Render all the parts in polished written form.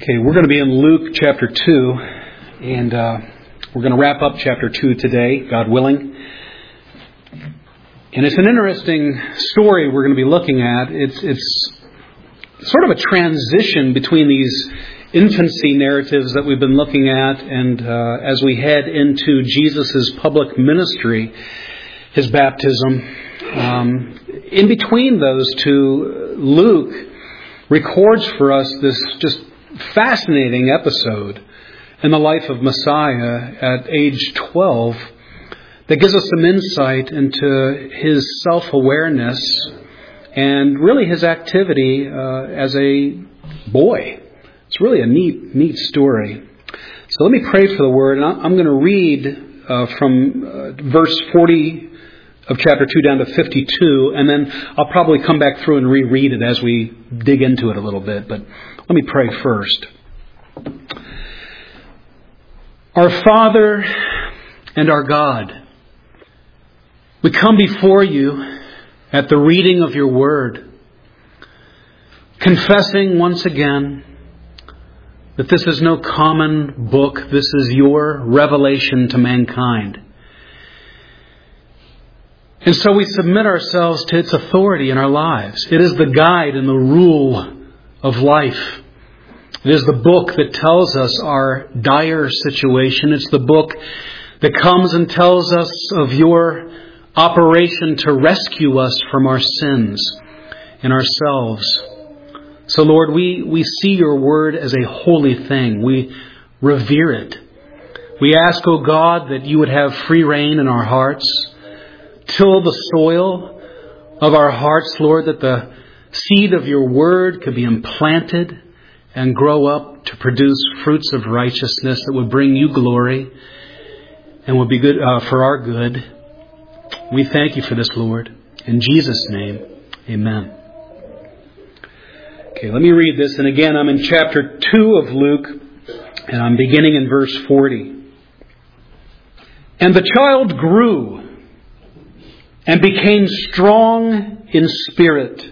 Okay, we're going to be in Luke chapter 2, and we're going to wrap up chapter 2 today, God willing. And it's an interesting story we're going to be looking at. It's sort of a transition between these infancy narratives that we've been looking at, and as we head into Jesus' public ministry, his baptism. In between those two, Luke records for us this just fascinating episode in the life of Messiah at age 12 that gives us some insight into his self-awareness and really his activity as a boy. It's really a neat story. So let me pray for the word, and I'm going to read from verse 40 of chapter 2 down to 52, and then I'll probably come back through and reread it as we dig into it a little bit. But let me pray first. Our Father and our God, we come before you at the reading of your word, confessing once again that this is no common book. This is your revelation to mankind. And so we submit ourselves to its authority in our lives. It is the guide and the rule of life. It is the book that tells us our dire situation. It's the book that comes and tells us of your operation to rescue us from our sins and ourselves. So Lord, we see your word as a holy thing. We revere it. We ask, O God, that you would have free reign in our hearts. Till the soil of our hearts, Lord, that the seed of your word could be implanted and grow up to produce fruits of righteousness that would bring you glory and would be good for our good. We thank you for this, Lord. In Jesus' name, amen. Okay, let me read this. And again, I'm in chapter 2 of Luke, and I'm beginning in verse 40. And the child grew and became strong in spirit,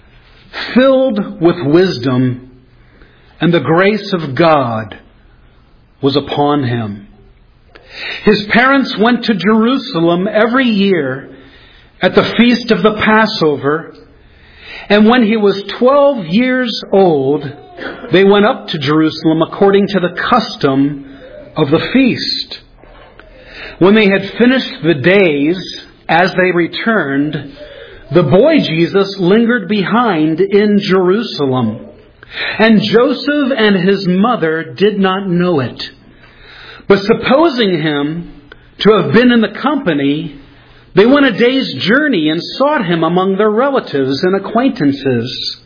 filled with wisdom, and the grace of God was upon him. His parents went to Jerusalem every year at the feast of the Passover, and when he was 12 years old, they went up to Jerusalem according to the custom of the feast. When they had finished the days, as they returned, the boy Jesus lingered behind in Jerusalem, and Joseph and his mother did not know it. But supposing him to have been in the company, they went a day's journey and sought him among their relatives and acquaintances.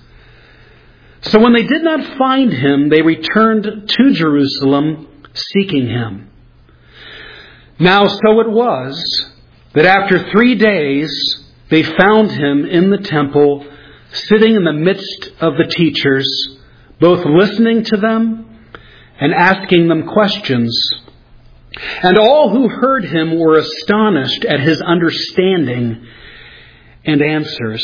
So when they did not find him, they returned to Jerusalem seeking him. Now so it was that after 3 days they found him in the temple, sitting in the midst of the teachers, both listening to them and asking them questions. And all who heard him were astonished at his understanding and answers.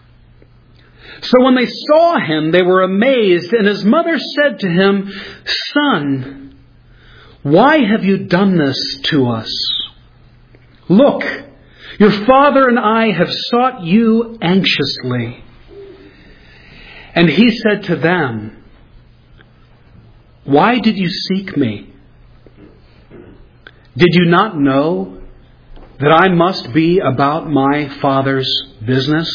So when they saw him, they were amazed, and his mother said to him, "Son, why have you done this to us? Look, your father and I have sought you anxiously." And he said to them, "Why did you seek me? Did you not know that I must be about my Father's business?"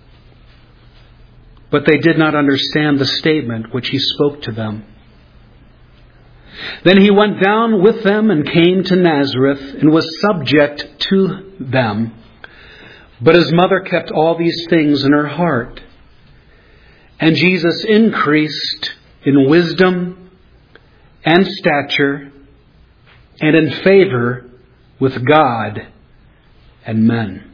But they did not understand the statement which he spoke to them. Then he went down with them and came to Nazareth and was subject to them. But his mother kept all these things in her heart. And Jesus increased in wisdom and stature and in favor with God and men.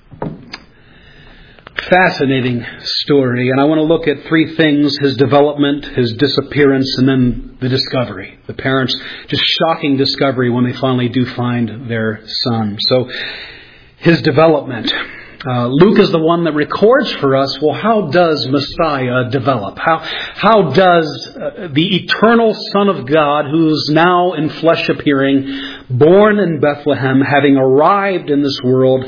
Fascinating story, and I want to look at 3 things: his development, his disappearance, and then the discovery. The parents' just shocking discovery when they finally do find their son. So, his development. Luke is the one that records for us, well, how does Messiah develop? How does the eternal Son of God, who's now in flesh appearing, born in Bethlehem, having arrived in this world,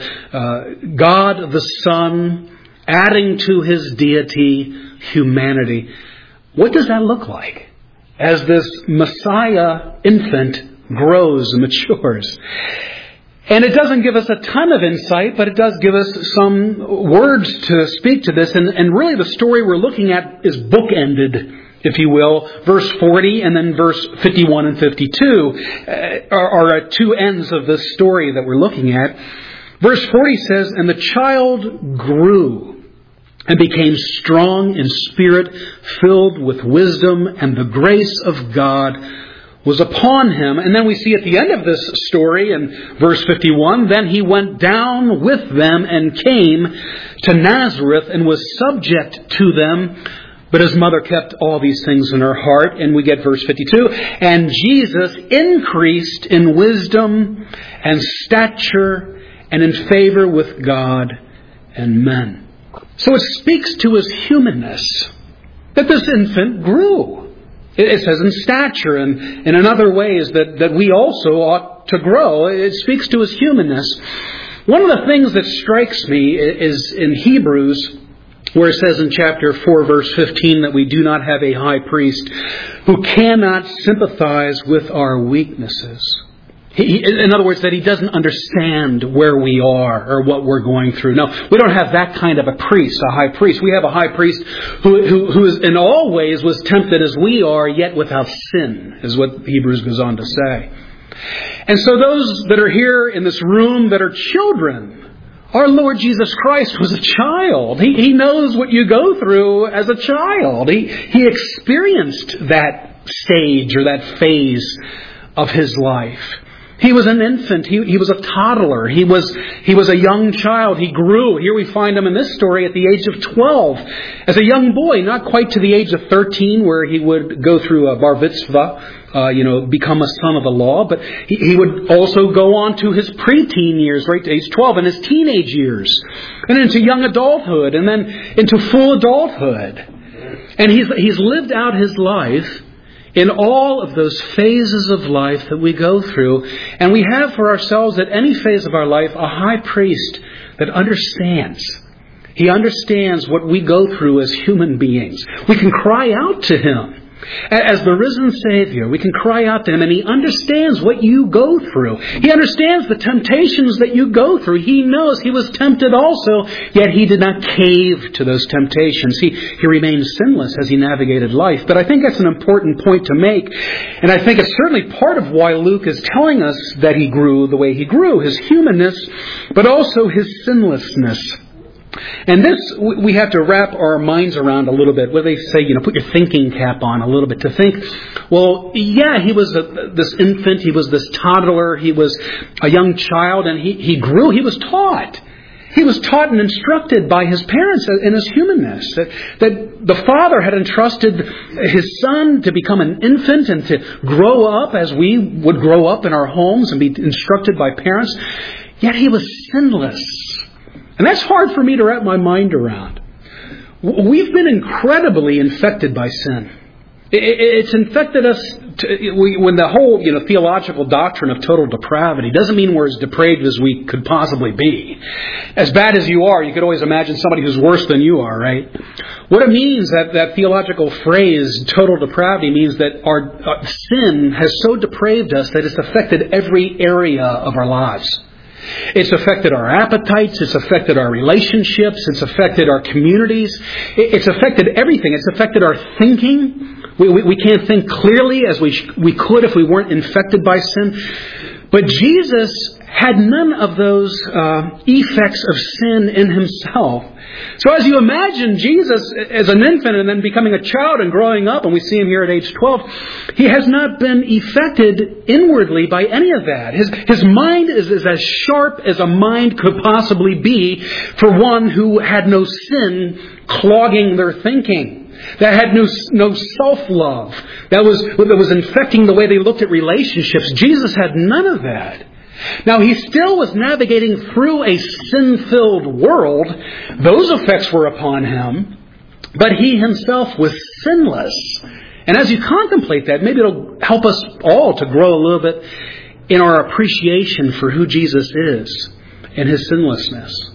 God the Son, adding to his deity humanity, what does that look like as this Messiah infant grows and matures? And it doesn't give us a ton of insight, but it does give us some words to speak to this. And really the story we're looking at is bookended, if you will. Verse 40 and then verse 51 and 52 are two ends of this story that we're looking at. Verse 40 says, "And the child grew and became strong in spirit, filled with wisdom, and the grace of God was upon him." And then we see at the end of this story in verse 51, "Then he went down with them and came to Nazareth and was subject to them. But his mother kept all these things in her heart." And we get verse 52, "And Jesus increased in wisdom and stature and in favor with God and men." So it speaks to his humanness that this infant grew. It says in stature and in other ways that we also ought to grow. It speaks to his humanness. One of the things that strikes me is in Hebrews, where it says in chapter 4, verse 15, that we do not have a high priest who cannot sympathize with our weaknesses. In other words, that he doesn't understand where we are or what we're going through. No, we don't have that kind of a priest, a high priest. We have a high priest who is in all ways was tempted as we are, yet without sin, is what Hebrews goes on to say. And so those that are here in this room that are children, our Lord Jesus Christ was a child. He knows what you go through as a child. He experienced that stage or that phase of his life. He was an infant. He was a toddler. He was a young child. He grew. Here we find him in this story at the age of 12. As a young boy, not quite to the age of 13 where he would go through a bar mitzvah, become a son of the law. But he would also go on to his preteen years, right to age 12, and his teenage years. And into young adulthood, and then into full adulthood. And he's lived out his life in all of those phases of life that we go through. And we have for ourselves at any phase of our life a high priest that understands. He understands what we go through as human beings. We can cry out to him. As the risen Savior, we can cry out to him, and he understands what you go through. He understands the temptations that you go through. He knows he was tempted also, yet he did not cave to those temptations. He remained sinless as he navigated life. But I think that's an important point to make, and I think it's certainly part of why Luke is telling us that he grew the way he grew, his humanness, but also his sinlessness. And this, we have to wrap our minds around a little bit. What do they say? Put your thinking cap on a little bit to think, well, yeah, he was this infant, he was this toddler, he was a young child, and he grew, he was taught. He was taught and instructed by his parents in his humanness. That the Father had entrusted his Son to become an infant and to grow up as we would grow up in our homes and be instructed by parents. Yet he was sinless. And that's hard for me to wrap my mind around. We've been incredibly infected by sin. It's infected us when the whole theological doctrine of total depravity doesn't mean we're as depraved as we could possibly be. As bad as you are, you could always imagine somebody who's worse than you are, right? What it means, that theological phrase, total depravity, means that our sin has so depraved us that it's affected every area of our lives. It's affected our appetites. It's affected our relationships. It's affected our communities. It's affected everything. It's affected our thinking. We can't think clearly as we could if we weren't infected by sin. But Jesus had none of those effects of sin in himself. So as you imagine Jesus as an infant and then becoming a child and growing up, and we see him here at age 12, he has not been affected inwardly by any of that. His mind is as sharp as a mind could possibly be for one who had no sin clogging their thinking, that had no self-love, that was infecting the way they looked at relationships. Jesus had none of that. Now, he still was navigating through a sin-filled world. Those effects were upon him. But he himself was sinless. And as you contemplate that, maybe it'll help us all to grow a little bit in our appreciation for who Jesus is and his sinlessness.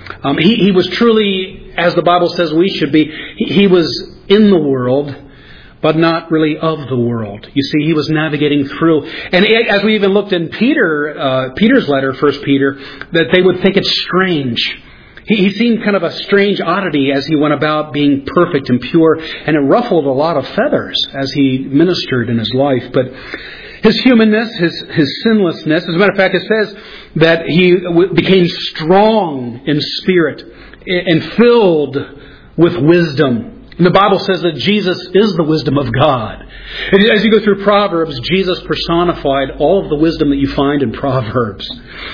He was truly, as the Bible says we should be, he was in the world, but not really of the world. You see, he was navigating through. And as we even looked in Peter's letter, 1 Peter, that they would think it's strange. He seemed kind of a strange oddity as he went about being perfect and pure, and it ruffled a lot of feathers as he ministered in his life. But his humanness, his sinlessness, as a matter of fact, it says that he became strong in spirit and filled with wisdom. And the Bible says that Jesus is the wisdom of God. And as you go through Proverbs, Jesus personified all of the wisdom that you find in Proverbs.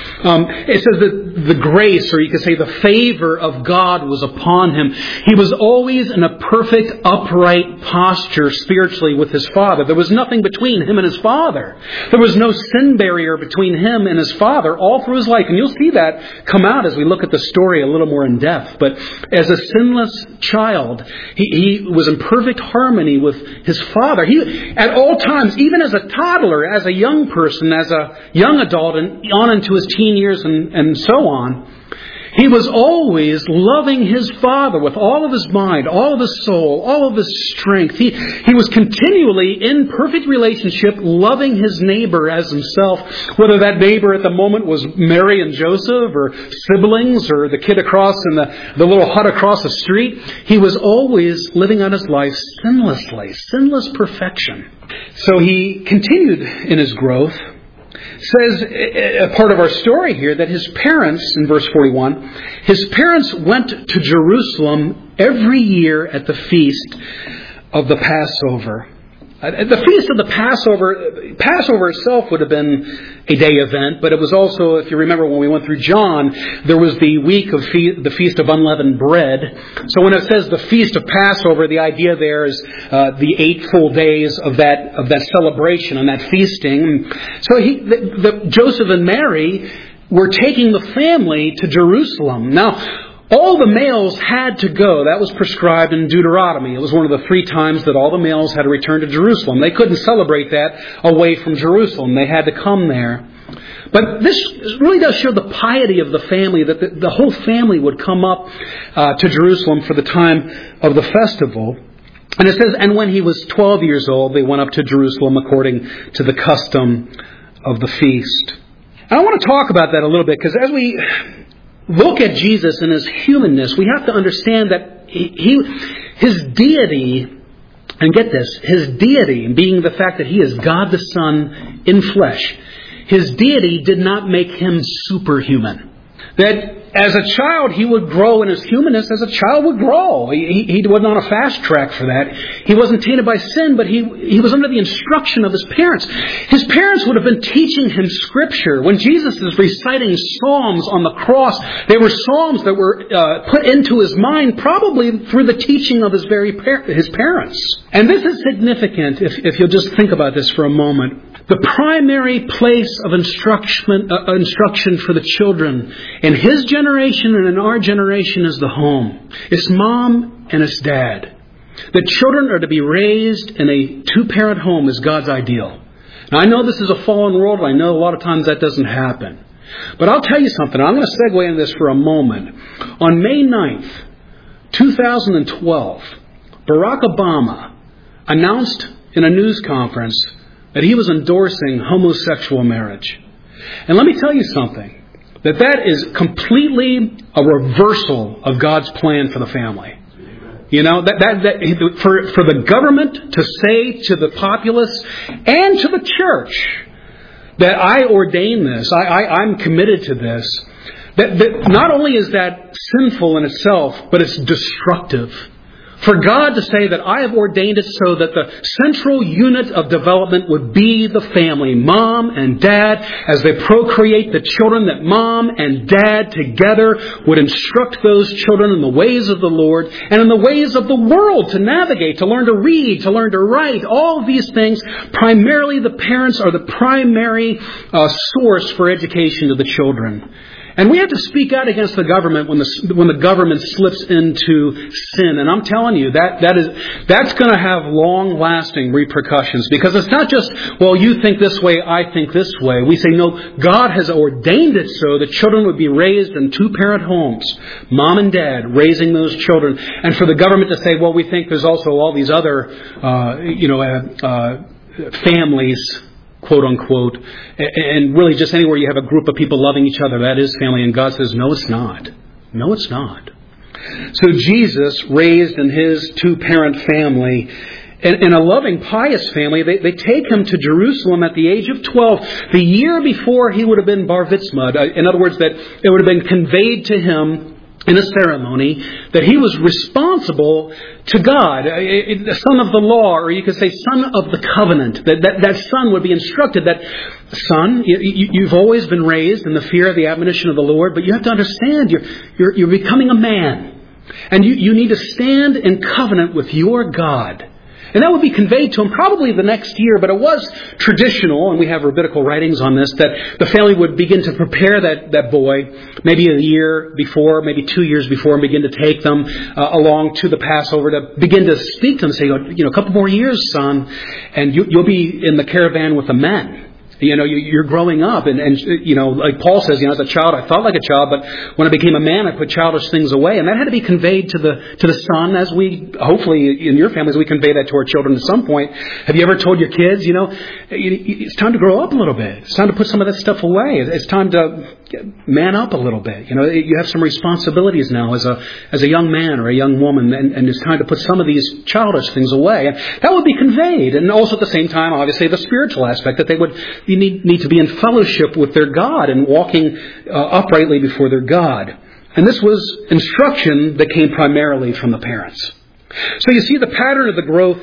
It says that the grace, or you could say the favor of God was upon him. He was always in a perfect, upright posture spiritually with his Father. There was nothing between him and his Father. There was no sin barrier between him and his Father all through his life. And you'll see that come out as we look at the story a little more in depth. But as a sinless child, he was in perfect harmony with his Father. He, at all times, even as a toddler, as a young person, as a young adult, and on into his teen years and so on, he was always loving his Father with all of his mind, all of his soul, all of his strength. He was continually in perfect relationship, loving his neighbor as himself, whether that neighbor at the moment was Mary and Joseph, or siblings, or the kid across in the little hut across the street. He was always living out his life sinlessly, sinless perfection. So he continued in his growth. Says a part of our story here that his parents, in verse 41, his parents went to Jerusalem every year at the feast of the Passover. The feast of the Passover itself would have been a day event, but it was also, if you remember when we went through John, there was the week of the Feast of Unleavened Bread. So when it says the Feast of Passover, the idea there is the 8 full days of that celebration and that feasting. So Joseph and Mary were taking the family to Jerusalem. Now, all the males had to go. That was prescribed in Deuteronomy. It was one of the 3 times that all the males had to return to Jerusalem. They couldn't celebrate that away from Jerusalem. They had to come there. But this really does show the piety of the family, that the whole family would come up to Jerusalem for the time of the festival. And it says, and when he was 12 years old, they went up to Jerusalem according to the custom of the feast. And I want to talk about that a little bit, because as we look at Jesus and his humanness, we have to understand that his deity, and get this, his deity being the fact that he is God the Son in flesh, his deity did not make him superhuman. That as a child, he would grow in his humanness as a child would grow. He wasn't on a fast track for that. He wasn't tainted by sin, but he was under the instruction of his parents. His parents would have been teaching him Scripture. When Jesus is reciting Psalms on the cross, they were Psalms that were put into his mind probably through the teaching of his parents. And this is significant if you'll just think about this for a moment. The primary place of instruction for the children in his generation and in our generation is the home. It's mom and it's dad. The children are to be raised in a 2-parent home is God's ideal. Now, I know this is a fallen world, and I know a lot of times that doesn't happen. But I'll tell you something. I'm going to segue into this for a moment. On May 9th, 2012, Barack Obama announced in a news conference that he was endorsing homosexual marriage. And let me tell you something, that is completely a reversal of God's plan for the family. You know, for the government to say to the populace and to the church that I ordain this, I'm committed to this, that not only is that sinful in itself, but it's destructive For God to say that I have ordained it so that the central unit of development would be the family, mom and dad, as they procreate the children, that mom and dad together would instruct those children in the ways of the Lord and in the ways of the world to navigate, to learn to read, to learn to write. All of these things, primarily the parents are the primary source for education to the children. And we have to speak out against the government when the government slips into sin. And I'm telling you, that's going to have long-lasting repercussions. Because it's not just, well, you think this way, I think this way. We say, no, God has ordained it so that children would be raised in two-parent homes. Mom and dad raising those children. And for the government to say, well, we think there's also all these other, families, quote unquote, and really just anywhere you have a group of people loving each other, that is family. And God says, no, it's not. No, it's not. So Jesus, raised in his two-parent family, in a loving, pious family, they take him to Jerusalem at the age of 12, the year before he would have been bar mitzvah. In other words, that it would have been conveyed to him in a ceremony that he was responsible to God, the son of the law, or you could say son of the covenant. That son would be instructed that, son, you've always been raised in the fear of the admonition of the Lord, but you have to understand you're becoming a man. And you need to stand in covenant with your God. And that would be conveyed to him probably the next year, but it was traditional, and we have rabbinical writings on this, that the family would begin to prepare that boy maybe a year before, maybe 2 years before, and begin to take them along to the Passover to begin to speak to them, say, a couple more years, son, and you'll be in the caravan with the men. You're growing up, and like Paul says, as a child I thought like a child, but when I became a man, I put childish things away, and that had to be conveyed to the son, as we hopefully in your families we convey that to our children at some point. Have you ever told your kids, it's time to grow up a little bit. It's time to put some of that stuff away. It's time to man up a little bit. You have some responsibilities now as a young man or a young woman, and it's time to put some of these childish things away. And that would be conveyed, and also at the same time, obviously, the spiritual aspect that they would. You need to be in fellowship with their God and walking uprightly before their God. And this was instruction that came primarily from the parents. So you see the pattern of the growth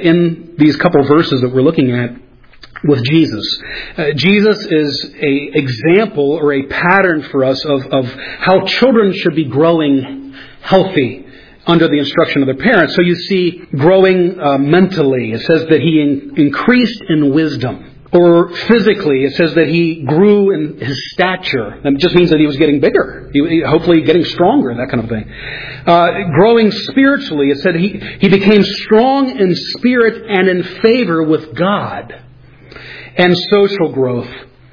in these couple of verses that we're looking at with Jesus. Jesus is an example or a pattern for us of how children should be growing healthy under the instruction of their parents. So you see growing mentally. It says that he increased in wisdom. Or physically, it says that he grew in his stature. That just means that he was getting bigger, hopefully getting stronger, that kind of thing. Growing spiritually, it said he became strong in spirit and in favor with God. And social growth,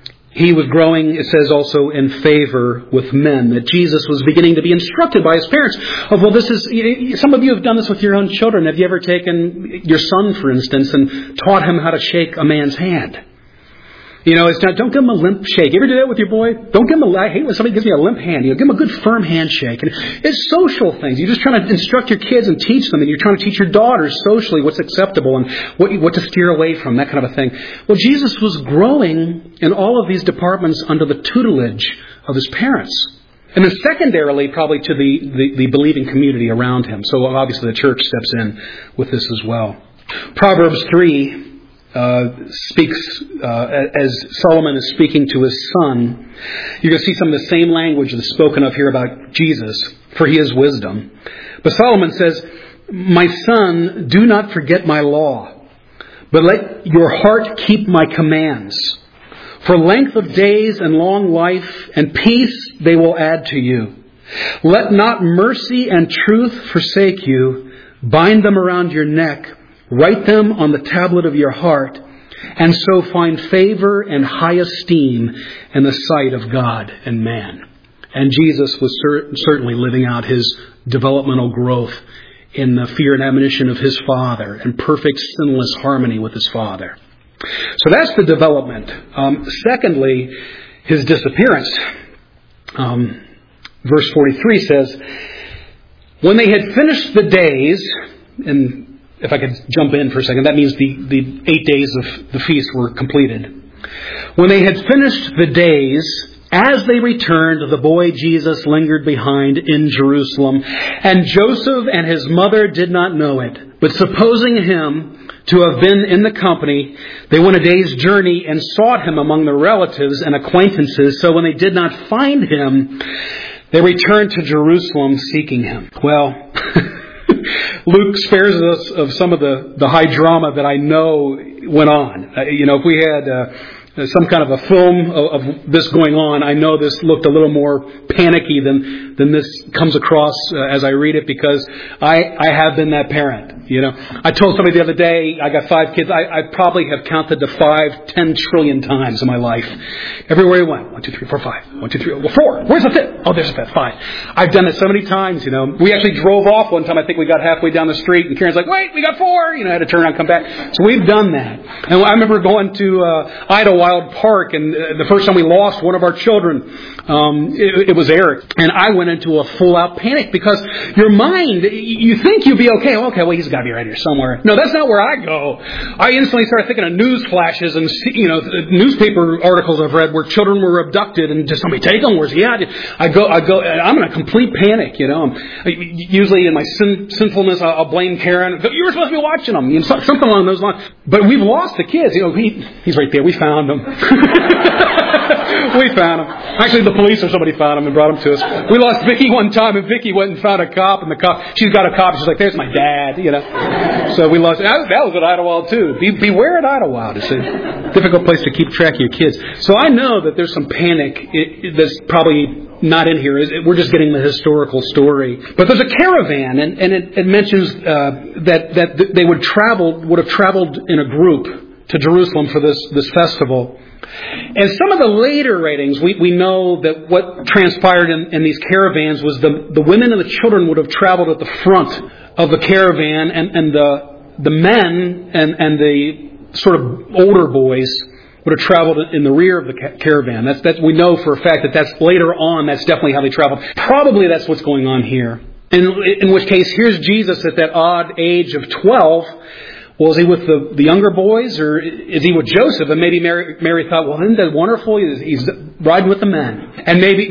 he was growing, it says also, in favor with men. That Jesus was beginning to be instructed by his parents of, some of you have done this with your own children. Have you ever taken your son, for instance, and taught him how to shake a man's hand? It's not, don't give him a limp shake. You ever do that with your boy? Don't give him I hate when somebody gives me a limp hand. Give him a good firm handshake. And it's social things. You're just trying to instruct your kids and teach them. And you're trying to teach your daughters socially what's acceptable and what to steer away from, that kind of a thing. Well, Jesus was growing in all of these departments under the tutelage of his parents. And then secondarily, probably to the believing community around him. So obviously the church steps in with this as well. Proverbs 3 speaks, as Solomon is speaking to his son. You're going to see some of the same language that's spoken of here about Jesus, for he is wisdom. But Solomon says, my son, do not forget my law, but let your heart keep my commands. For length of days and long life and peace they will add to you. Let not mercy and truth forsake you. Bind them around your neck. Write them on the tablet of your heart, and so find favor and high esteem in the sight of God and man. And Jesus was certainly living out his developmental growth in the fear and admonition of his Father and perfect sinless harmony with his Father. So that's the development. Secondly, his disappearance. Verse 43 says, when they had finished the days, and if I could jump in for a second, that means the 8 days of the feast were completed. When they had finished the days, As they returned, the boy Jesus lingered behind in Jerusalem, and Joseph and his mother did not know it. But supposing him to have been in the company, they went a day's journey and sought him among their relatives and acquaintances. So when they did not find him, they returned to Jerusalem seeking him. Well, Luke spares us of some of the high drama that I know went on. If we had some kind of a film of this going on, I know this looked a little more panicky than this comes across as I read it, because I have been that parent. I told somebody the other day, I got 5 kids. I probably have counted to 10 trillion times in my life. Everywhere I went, 1, 2, 3, 4, 5. 1, 2, 3, well, 4. Where's the 5th? Oh, there's the 5th. 5. I've done it so many times. We actually drove off one time. I think we got halfway down the street, and Karen's like, "Wait, we got 4." I had to turn around and come back. So we've done that. And I remember going to Idlewild Park, and the first time we lost one of our children, it was Eric, and I went into a full-out panic, because your mind, you think you'll be okay. Okay, well, he's got to be right here somewhere. No, that's not where I go. I instantly started thinking of news flashes and newspaper articles I've read where children were abducted and just somebody take them. Where's he at? I go, and I'm in a complete panic. Usually in my sinfulness, I'll blame Karen. You were supposed to be watching them, something along those lines. But we've lost the kids. He's right there. We found him. We found him. Actually, the police or somebody found him and brought him to us. We lost Vicky one time, and Vicky went and found a cop, and she's got a cop. She's like, "There's my dad," So we lost. That was at Idlewild too. Beware at Idlewild. It's a difficult place to keep track of your kids. So I know that there's some panic that's probably not in here. We're just getting the historical story. But there's a caravan, and it mentions that they would have traveled in a group to Jerusalem for this festival. And some of the later writings, we know that what transpired in these caravans was the women and the children would have traveled at the front of the caravan, and the men and the sort of older boys would have traveled in the rear of the caravan. That's we know for a fact that's later on. That's definitely how they traveled. Probably that's what's going on here. In which case, here's Jesus at that odd age of 12. Well, is he with the younger boys, or is he with Joseph? And maybe Mary thought, well, isn't that wonderful? He's riding with the men. And maybe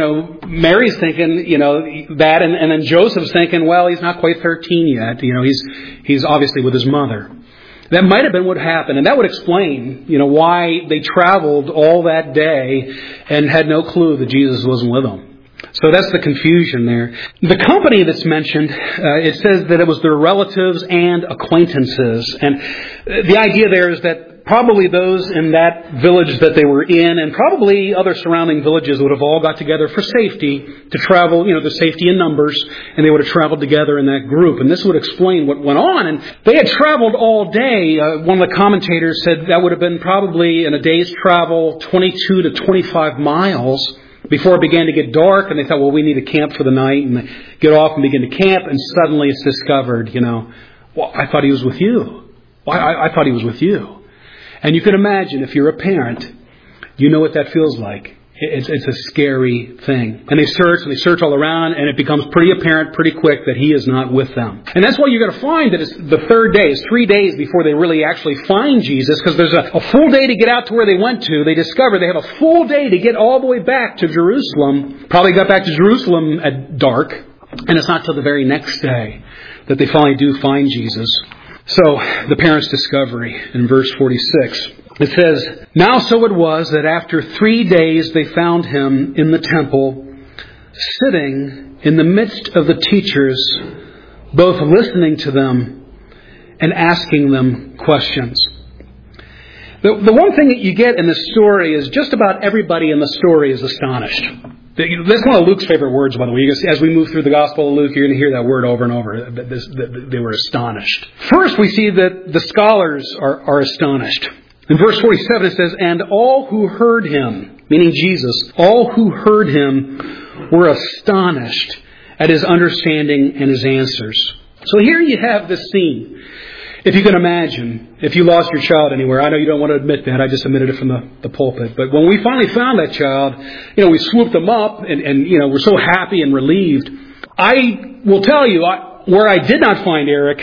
Mary's thinking, that, and then Joseph's thinking, well, he's not quite 13 yet. He's obviously with his mother. That might have been what happened, and that would explain, why they traveled all that day and had no clue that Jesus wasn't with them. So that's the confusion there. The company that's mentioned, it says that it was their relatives and acquaintances. And the idea there is that probably those in that village that they were in, and probably other surrounding villages, would have all got together for safety to travel, the safety in numbers, and they would have traveled together in that group. And this would explain what went on. And they had traveled all day. One of the commentators said that would have been probably in a day's travel 22 to 25 miles before it began to get dark, and they thought, well, we need to camp for the night, and they get off and begin to camp, and suddenly it's discovered, well, I thought he was with you. Well, I thought he was with you. And you can imagine, if you're a parent, you know what that feels like. It's a scary thing. And they search all around, and it becomes pretty apparent pretty quick that he is not with them. And that's why you're going to find that it's the third day. It's 3 days before they really actually find Jesus, because there's a full day to get out to where they went to. They discover they have a full day to get all the way back to Jerusalem. Probably got back to Jerusalem at dark, and it's not till the very next day that they finally do find Jesus. So, the parents' discovery in verse 46. It says, "Now so it was that after 3 days they found him in the temple, sitting in the midst of the teachers, both listening to them and asking them questions." The one thing that you get in this story is just about everybody in the story is astonished. That's one of Luke's favorite words, by the way. As we move through the Gospel of Luke, you're going to hear that word over and over. They were astonished. First, we see that the scholars are astonished. In verse 47 it says, "And all who heard him," meaning Jesus, "all who heard him were astonished at his understanding and his answers." So here you have this scene. If you can imagine, if you lost your child anywhere, I know you don't want to admit that, I just admitted it from the pulpit, but when we finally found that child, we swooped them up and we're so happy and relieved. I will tell you, where I did not find Eric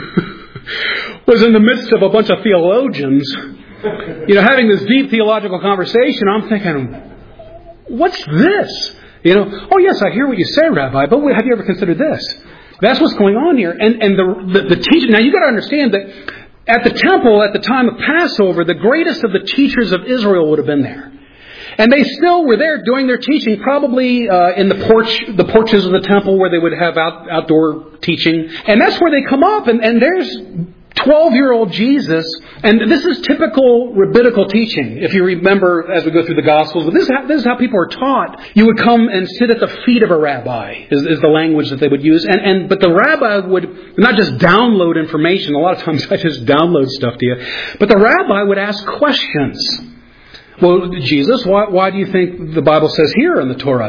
was in the midst of a bunch of theologians, having this deep theological conversation. I'm thinking, what's this? Oh yes, I hear what you say, Rabbi, but have you ever considered this? That's what's going on here. And the teacher, now you've got to understand that at the temple, at the time of Passover, the greatest of the teachers of Israel would have been there. And they still were there doing their teaching, probably in the porches of the temple where they would have outdoor teaching. And that's where they come up, and there's 12-year-old Jesus. And this is typical rabbinical teaching, if you remember as we go through the Gospels. But this is how people are taught. You would come and sit at the feet of a rabbi, is the language that they would use. But the rabbi would not just download information. A lot of times I just download stuff to you. But the rabbi would ask questions. Well, Jesus, why do you think the Bible says here in the Torah?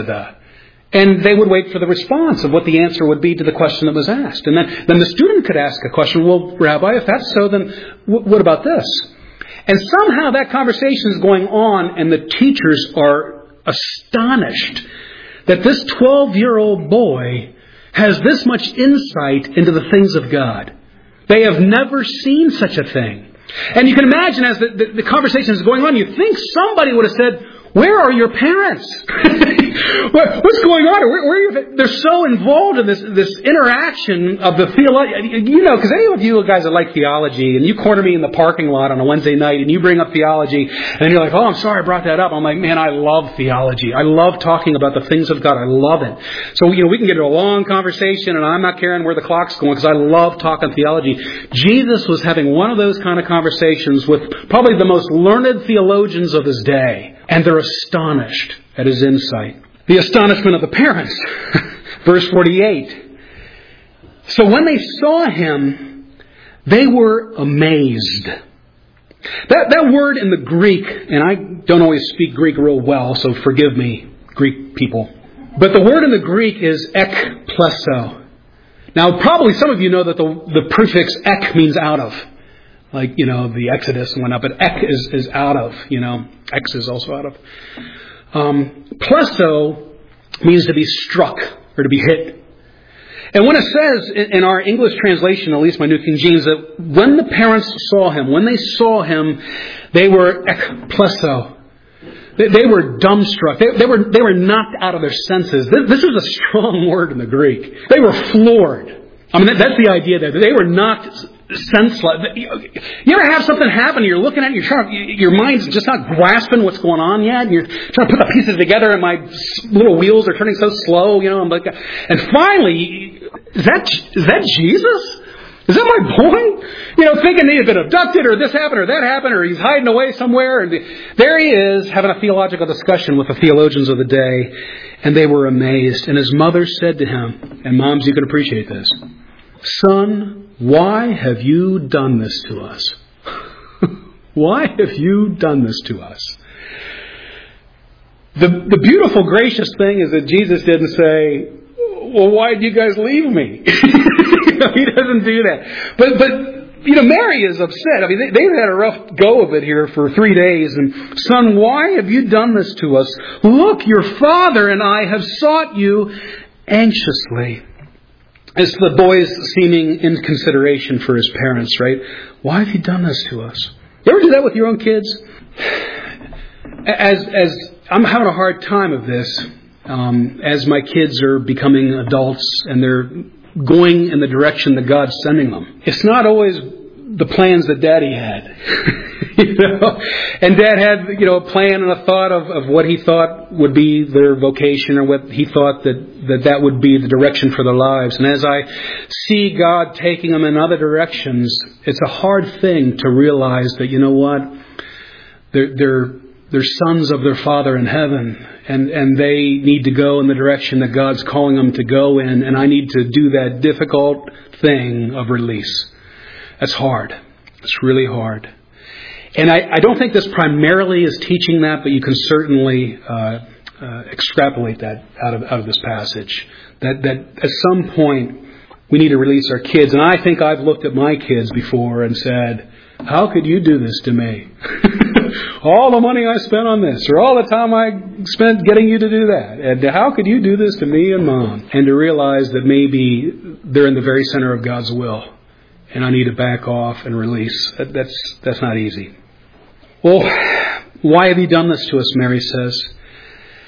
And they would wait for the response of what the answer would be to the question that was asked. And then the student could ask a question. Well, Rabbi, if that's so, then what about this? And somehow that conversation is going on, and the teachers are astonished that this 12-year-old boy has this much insight into the things of God. They have never seen such a thing. And you can imagine as the conversation is going on, you think somebody would have said, where are your parents? What's going on? Where are you? They're so involved in this interaction of the theology. Because any of you guys that like theology, and you corner me in the parking lot on a Wednesday night, and you bring up theology, and you're like, oh, I'm sorry I brought that up. I'm like, man, I love theology. I love talking about the things of God. I love it. So, we can get into a long conversation, and I'm not caring where the clock's going, because I love talking theology. Jesus was having one of those kind of conversations with probably the most learned theologians of his day. And they're astonished at his insight. The astonishment of the parents. Verse 48. So when they saw him, they were amazed. That word in the Greek, and I don't always speak Greek real well, so forgive me, Greek people. But the word in the Greek is ekplesso. Now, probably some of you know that the prefix ek means out of. Like, the Exodus and whatnot, but ek is out of, X is also out of. Plesso means to be struck or to be hit. And when it says in our English translation, at least my New King James, that when the parents saw him, they were ekplesso. They were dumbstruck. They were knocked out of their senses. This is a strong word in the Greek. They were floored. I mean, that's the idea there. They were knocked senseless. You ever have something happen, you're looking at it, your mind's just not grasping what's going on yet, and you're trying to put the pieces together, and my little wheels are turning so slow, I'm like, and finally, is that Jesus? Is that my boy? Thinking he had been abducted, or this happened, or that happened, or he's hiding away somewhere, and there he is, having a theological discussion with the theologians of the day, and they were amazed. And his mother said to him, and moms, you can appreciate this, Son, why have you done this to us? Why have you done this to us? The beautiful, gracious thing is that Jesus didn't say, well, why did you guys leave me? He doesn't do that. But Mary is upset. I mean, they've had a rough go of it here for 3 days. And, Son, why have you done this to us? Look, your father and I have sought you anxiously. It's the boy's seeming inconsideration for his parents, right? Why have you done this to us? You ever do that with your own kids? As I'm having a hard time of this, as my kids are becoming adults and they're going in the direction that God's sending them. It's not always the plans that Daddy had. And Dad had, a plan and a thought of what he thought would be their vocation, or what he thought that would be the direction for their lives. And as I see God taking them in other directions, it's a hard thing to realize that, they're sons of their Father in heaven, and they need to go in the direction that God's calling them to go in, and I need to do that difficult thing of release. That's hard. It's really hard. And I don't think this primarily is teaching that, but you can certainly extrapolate that out of this passage. That at some point we need to release our kids. And I think I've looked at my kids before and said, how could you do this to me? All the money I spent on this, or all the time I spent getting you to do that. And how could you do this to me and Mom? And to realize that maybe they're in the very center of God's will, and I need to back off and release. That's not easy. Well, why have you done this to us, Mary says.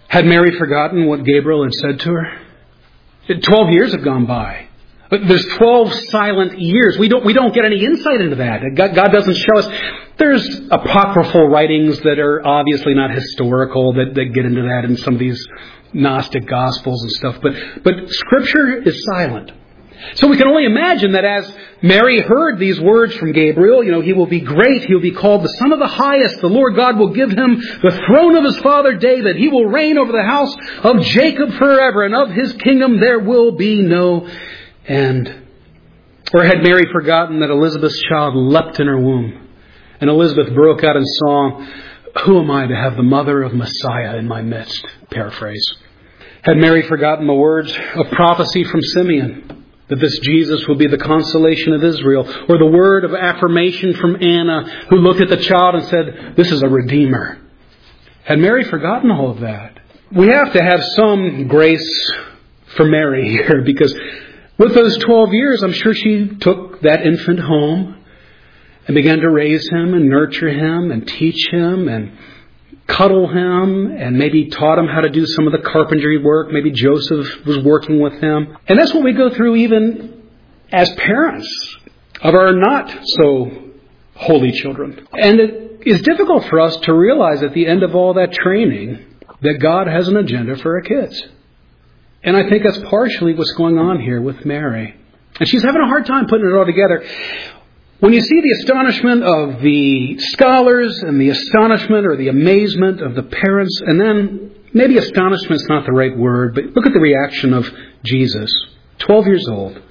Had Mary forgotten what Gabriel had said to her? 12 years have gone by. But there's 12 silent years. We don't get any insight into that. God doesn't show us. There's apocryphal writings that are obviously not historical that get into that in some of these Gnostic Gospels and stuff. But Scripture is silent. So we can only imagine that as Mary heard these words from Gabriel, he will be great, he will be called the Son of the Highest, the Lord God will give him the throne of his father David, he will reign over the house of Jacob forever, and of his kingdom there will be no end. Or had Mary forgotten that Elizabeth's child leapt in her womb, and Elizabeth broke out in song, "Who am I to have the mother of Messiah in my midst?" Paraphrase. Had Mary forgotten the words of prophecy from Simeon, that this Jesus will be the consolation of Israel, or the word of affirmation from Anna, who looked at the child and said, "This is a Redeemer"? Had Mary forgotten all of that? We have to have some grace for Mary here, because with those 12 years, I'm sure she took that infant home and began to raise him and nurture him and teach him and cuddle him, and maybe taught him how to do some of the carpentry work. Maybe Joseph was working with him. And that's what we go through even as parents of our not so holy children. And it is difficult for us to realize at the end of all that training that God has an agenda for our kids. And I think that's partially what's going on here with Mary. And she's having a hard time putting it all together. When you see the astonishment of the scholars and the astonishment or the amazement of the parents, and then maybe astonishment's not the right word, but look at the reaction of Jesus, 12 years old.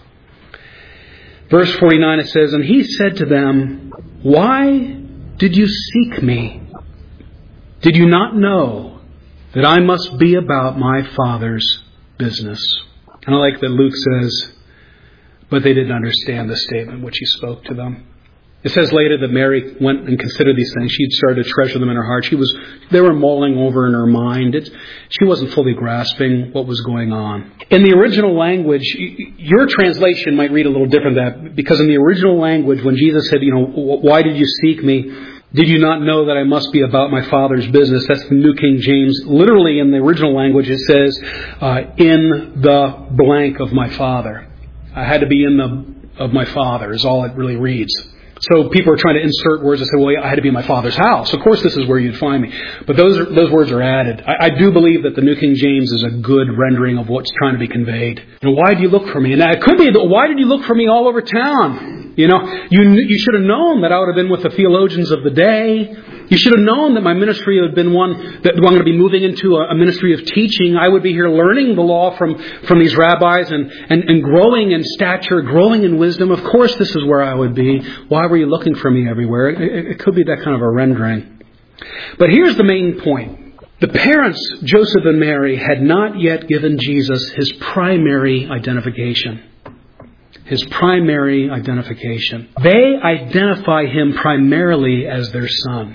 Verse 49, it says, "And he said to them, 'Why did you seek me? Did you not know that I must be about my Father's business?'" And I like that Luke says, "But they didn't understand the statement which he spoke to them." It says later that Mary went and considered these things. She started to treasure them in her heart. They were mulling over in her mind. She wasn't fully grasping what was going on. In the original language, your translation might read a little different than that, because in the original language, when Jesus said, "Why did you seek me? Did you not know that I must be about my Father's business?" That's the New King James. Literally in the original language, it says, "in the blank of my Father." I had to be in the of my Father is all it really reads. So people are trying to insert words that say, "Well, I had to be in my Father's house." Of course, this is where you'd find me. But those words are added. I do believe that the New King James is a good rendering of what's trying to be conveyed. Why do you look for me? And it could be, why did you look for me all over town? You should have known that I would have been with the theologians of the day. You should have known that my ministry would have been one that I'm going to be moving into a ministry of teaching. I would be here learning the law from these rabbis and growing in stature, growing in wisdom. Of course, this is where I would be. Why were you looking for me everywhere? It could be that kind of a rendering. But here's the main point. The parents, Joseph and Mary, had not yet given Jesus his primary identification. His primary identification. They identify him primarily as their son.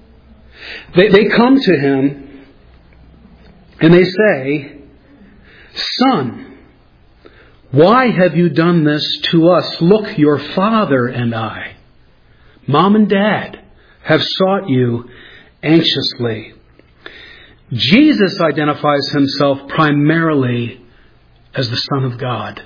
They come to him and they say, "Son, why have you done this to us? Look, your father and I, Mom and Dad, have sought you anxiously." Jesus identifies himself primarily as the Son of God.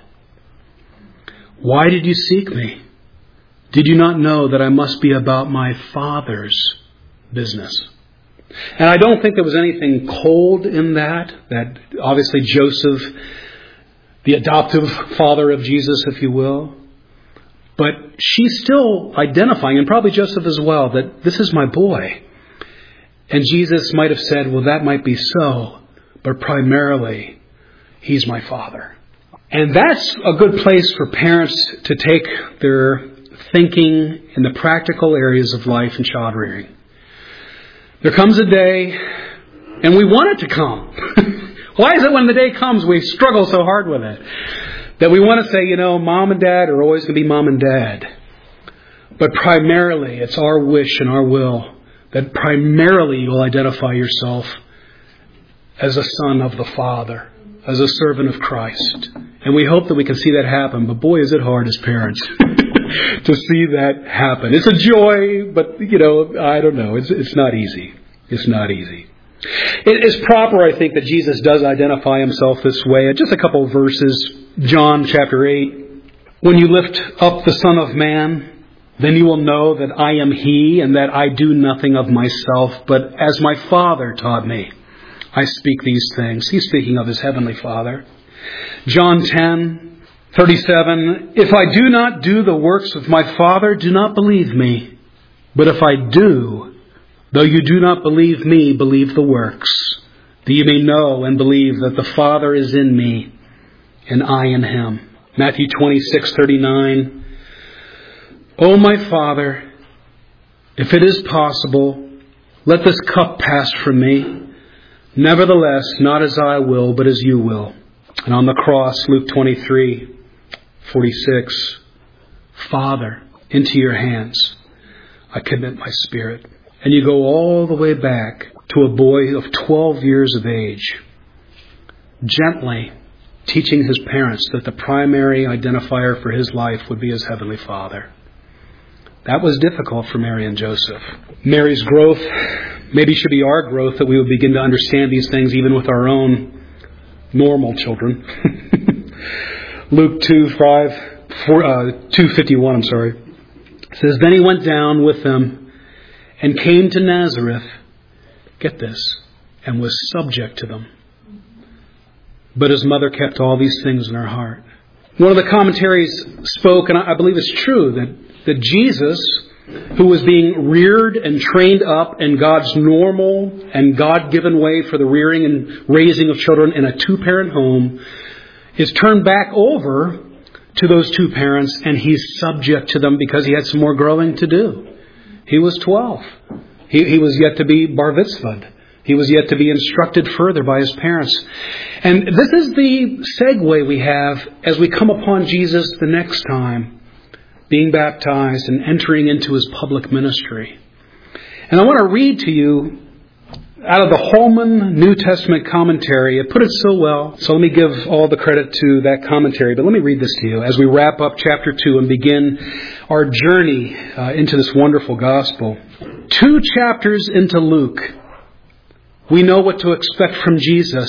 "Why did you seek me? Did you not know that I must be about my Father's business?" And I don't think there was anything cold in that obviously Joseph, the adoptive father of Jesus, if you will, but she's still identifying, and probably Joseph as well, that this is my boy. And Jesus might have said, "Well, that might be so, but primarily, he's my Father." And that's a good place for parents to take their thinking in the practical areas of life and child rearing. There comes a day, and we want it to come. Why is it when the day comes we struggle so hard with it? That we want to say, Mom and Dad are always going to be Mom and Dad. But primarily, it's our wish and our will that primarily you'll identify yourself as a son of the Father, as a servant of Christ. And we hope that we can see that happen. But boy, is it hard as parents to see that happen. It's a joy, but, I don't know. It's not easy. It's not easy. It is proper, I think, that Jesus does identify himself this way. Just a couple of verses. John chapter 8. When you lift up the Son of Man, then you will know that I am He, and that I do nothing of myself, but as my Father taught me, I speak these things. He's speaking of his heavenly Father. John 10:37. If I do not do the works of my Father, do not believe me. But if I do, though you do not believe me, believe the works, that you may know and believe that the Father is in me, and I in him. Matthew 26:39. O my Father, if it is possible, let this cup pass from me. Nevertheless, not as I will, but as you will. And on the cross, Luke 23:46. Father, into your hands I commit my spirit. And you go all the way back to a boy of 12 years of age, gently teaching his parents that the primary identifier for his life would be his heavenly Father. That was difficult for Mary and Joseph. Mary's growth maybe should be our growth, that we would begin to understand these things even with our own normal children. Luke 2:51, says, Then he went down with them and came to Nazareth, get this, and was subject to them. But his mother kept all these things in her heart. One of the commentaries spoke, and I believe it's true, that Jesus, who was being reared and trained up in God's normal and God-given way for the rearing and raising of children in a two-parent home, is turned back over to those two parents, and he's subject to them because he had some more growing to do. He was 12. He was yet to be bar mitzvahed. He was yet to be instructed further by his parents. And this is the segue we have as we come upon Jesus the next time, being baptized and entering into his public ministry. And I want to read to you out of the Holman New Testament commentary. It put it so well, so let me give all the credit to that commentary. But let me read this to you as we wrap up chapter 2 and begin our journey into this wonderful gospel. 2 chapters into Luke, we know what to expect from Jesus.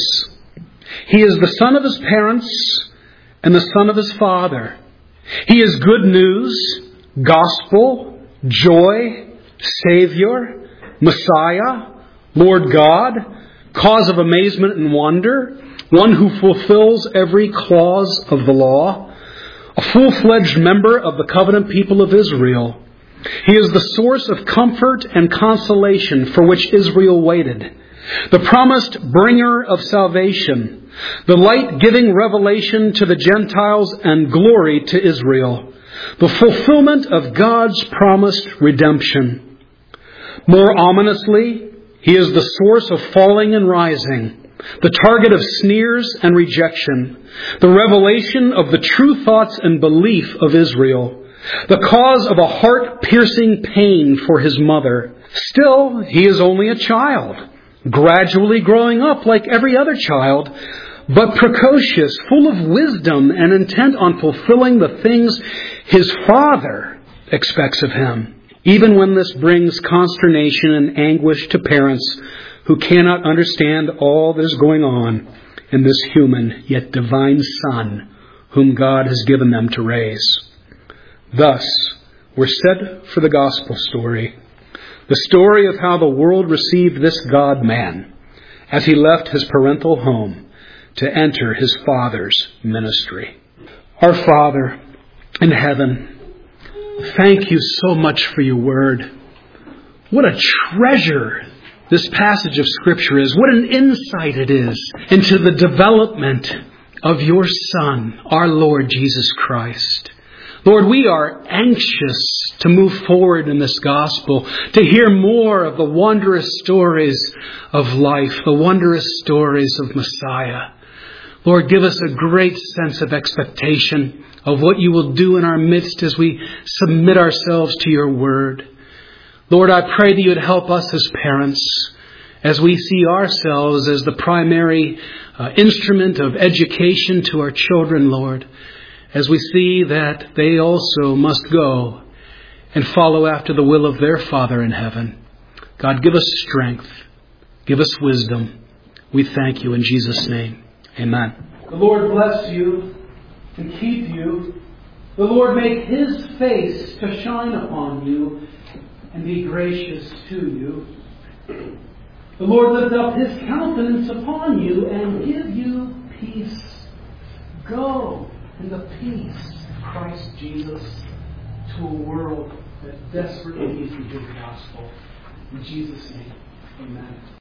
He is the son of his parents and the son of his Father. He is good news, gospel, joy, Savior, Messiah, Lord God, cause of amazement and wonder, one who fulfills every clause of the law, a full-fledged member of the covenant people of Israel. He is the source of comfort and consolation for which Israel waited, the promised bringer of salvation, the light-giving revelation to the Gentiles and glory to Israel, the fulfillment of God's promised redemption. More ominously, he is the source of falling and rising, the target of sneers and rejection, the revelation of the true thoughts and belief of Israel, the cause of a heart-piercing pain for his mother. Still, he is only a child, gradually growing up like every other child, but precocious, full of wisdom, and intent on fulfilling the things his Father expects of him, even when this brings consternation and anguish to parents who cannot understand all that is going on in this human yet divine Son whom God has given them to raise. Thus, we're set for the gospel story, the story of how the world received this God-man as he left his parental home to enter his Father's ministry. Our Father in heaven, thank you so much for your word. What a treasure this passage of Scripture is. What an insight it is into the development of your Son, our Lord Jesus Christ. Lord, we are anxious to move forward in this gospel, to hear more of the wondrous stories of life, the wondrous stories of Messiah. Lord, give us a great sense of expectation of what you will do in our midst as we submit ourselves to your word. Lord, I pray that you would help us as parents, as we see ourselves as the primary instrument of education to our children, Lord, as we see that they also must go and follow after the will of their Father in heaven. God, give us strength. Give us wisdom. We thank you in Jesus' name. Amen. The Lord bless you and keep you. The Lord make His face to shine upon you and be gracious to you. The Lord lift up His countenance upon you and give you peace. Go in the peace of Christ Jesus to a world that desperately needs to hear the gospel. In Jesus' name, amen.